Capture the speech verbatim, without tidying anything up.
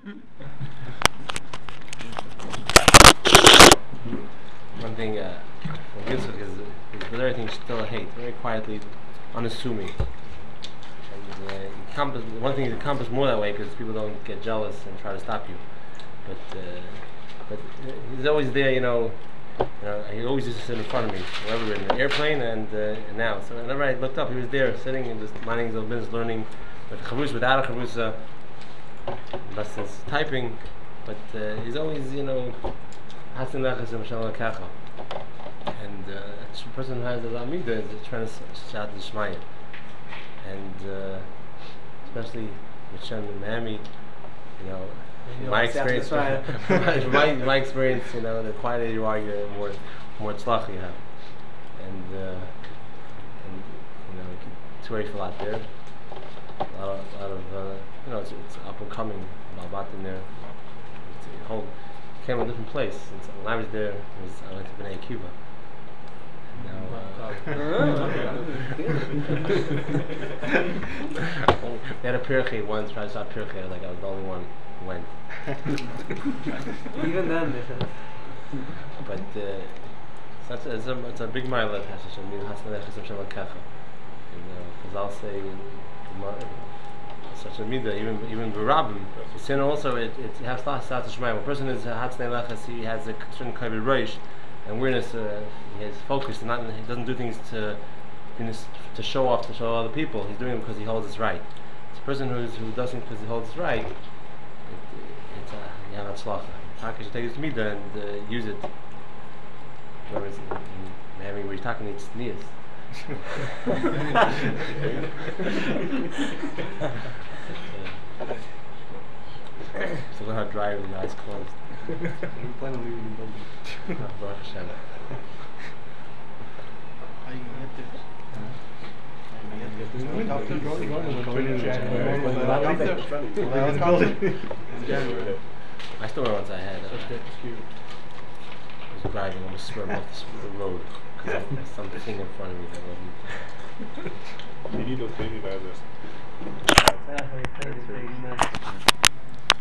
One thing, uh, Yitzchak is, is with everything still a hate, very quietly, unassuming. And uh, he compass, one thing is he compass more that way because people don't get jealous and try to stop you. But uh, but he's always there, you know. You know, he always used to sit in front of me, wherever we were in the airplane and, uh, and now. So whenever I looked up, he was there, sitting and just minding his own business, learning with chavus, without a chavus, lessons, typing. But uh, he's always, you know, hasin lechas and kacha. And uh, a person who has the Lamida is trying to shout the Shmaya. And uh, especially with Shem in Miami, you know, from my experience, from my, my experience, you know, the quieter you are, the more more tzlach you have. And, uh, and you know, two Eiffel out there, a lot of, a lot of uh, you know, it's, it's up and coming, Balbat in there. It's a whole, came from a different place. It's, when I was there, it was, I went to B'nai Cuba. No, uh, they had a pirchei once, tried to start pirchei, like I was the only one who went. Even then, but uh, so it's, it's, a, it's a big mile at Hashem, because I'll say such a midah, even even Barabim, sin also it it has to start to shmai. When a person is hatzne lechas, he has a certain kind of reish and awareness. Uh, he is focused, and not he doesn't do things to to show off, to show other people. He's doing it because he holds his right. It's a person who's who does things because he holds his right. It, it's a yeah, that's slacha. How can you take this midah and uh, use it? Whereas in Miami, where you're talking, it's sneers. So learn how to drive with your eyes closed. We plan on leaving the building. Baruch Hashem. How you gonna get there? I still remember once I had uh, I was driving, I almost swerved off the road because of something in front of me that wasn't. You need those baby vibes.